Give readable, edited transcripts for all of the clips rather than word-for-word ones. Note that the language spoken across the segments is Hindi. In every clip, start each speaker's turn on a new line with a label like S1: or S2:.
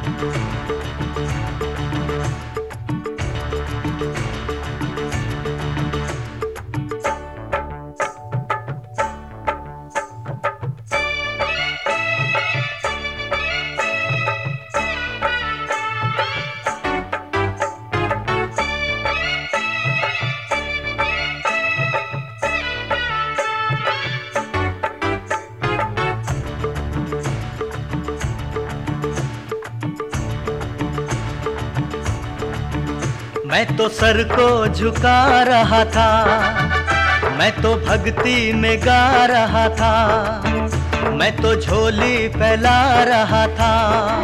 S1: मैं तो सर को झुका रहा था, मैं तो भक्ति में गा रहा था, मैं तो झोली फैला रहा था।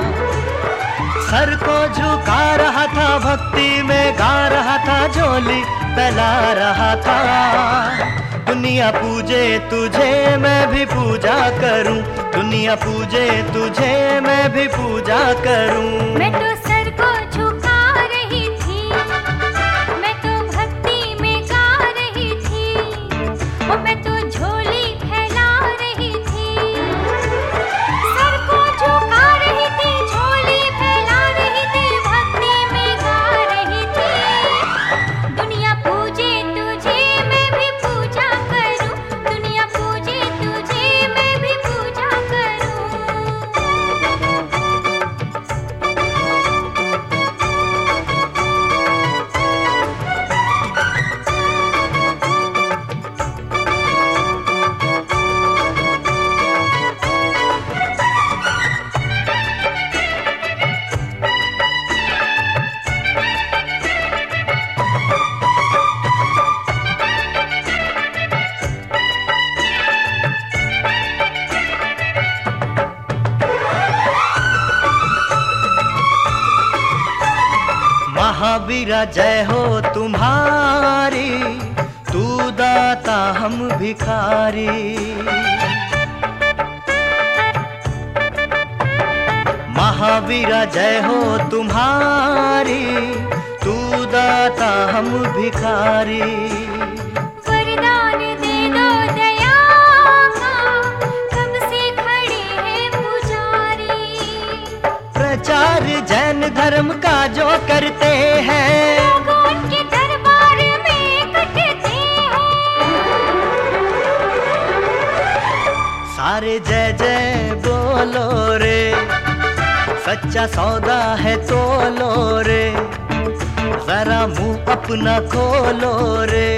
S1: सर को झुका रहा था, भक्ति में गा रहा था, झोली फैला रहा था। दुनिया पूजे तुझे मैं भी पूजा करूं, दुनिया पूजे तुझे मैं भी पूजा करूं।
S2: मैं तो सर को झुका रही थी, मैं तो भक्ति में गा रही थी, और मैं तो झोली फैला रही थी। सर को झुका रही थी, झोली फैला रही थी, भक्ति में गा रही थी। दुनिया पूजे तुझे मैं भी पूजा करूं, दुनिया पूजे तुझे मैं भी पूजा करूं।
S1: महावीरा जय हो तुम्हारी, तू दाता हम भिखारी। महावीरा जय हो तुम्हारी, तू दाता हम भिखारी।
S2: वरदान दे दो दया का, कब से खड़े हैं पुजारी।
S1: प्रचार जैन धर्म का जो करते हैं,
S2: लोग उनके दरबार में इकट्ठे हैं।
S1: सारे जय जय बोलो रे, सच्चा सौदा है तोलो रे, जरा मुंह अपना खोलो रे।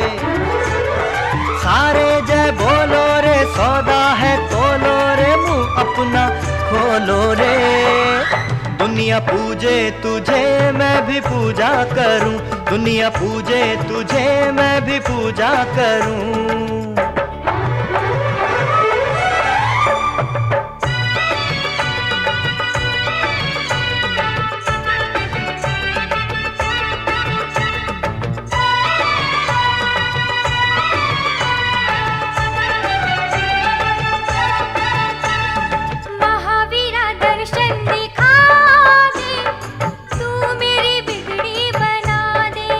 S1: सारे जय बोलो रे, सौदा है तोलो रे, मुंह अपना खोलो रे। दुनिया पूजे तुझे मैं भी पूजा करूं, दुनिया पूजे तुझे मैं भी पूजा करूं।
S2: महावीरा दर्शन दिखा दे, तू मेरी बिगड़ी बना दे।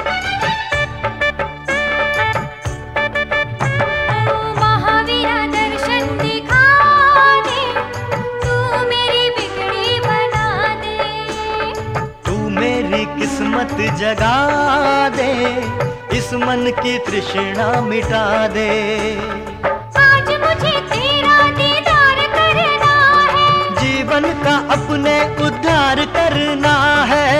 S2: महावीरा दर्शन दिखा दे, तू मेरी बिगड़ी बना दे।
S1: तू मेरी किस्मत जगा दे, इस मन की तृष्णा मिटा दे।
S2: आज मुझे तेरा दीदार करना है,
S1: जीवन का अपने उद्धार करना है।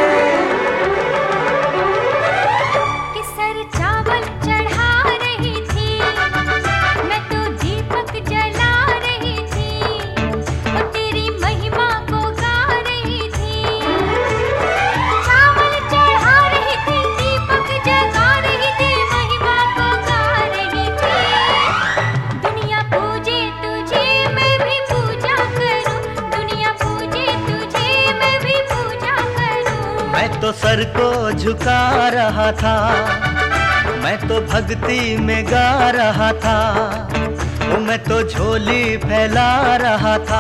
S2: कि सर चावल चढ़ा रही थी, मैं तो दीपक जला रही थी, और तेरी महिमा को गा रही थी। चावल चढ़ा रही थी, दीपक जगा रही थी, महिमा को गा रही थी। दुनिया पूजे तुझे मैं भी पूजा करूं, दुनिया पूजे तुझे मैं भी पूजा करूं।
S1: मैं तो सर को झुका रहा था, मैं तो भक्ति में गा रहा था, मैं तो झोली फैला रहा था।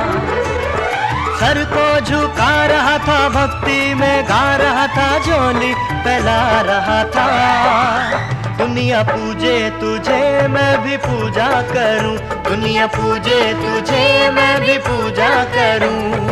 S1: सर को झुका रहा था, भक्ति में गा रहा था, झोली फैला रहा था। दुनिया पूजे तुझे मैं भी पूजा करूं, दुनिया पूजे तुझे मैं भी पूजा करूं।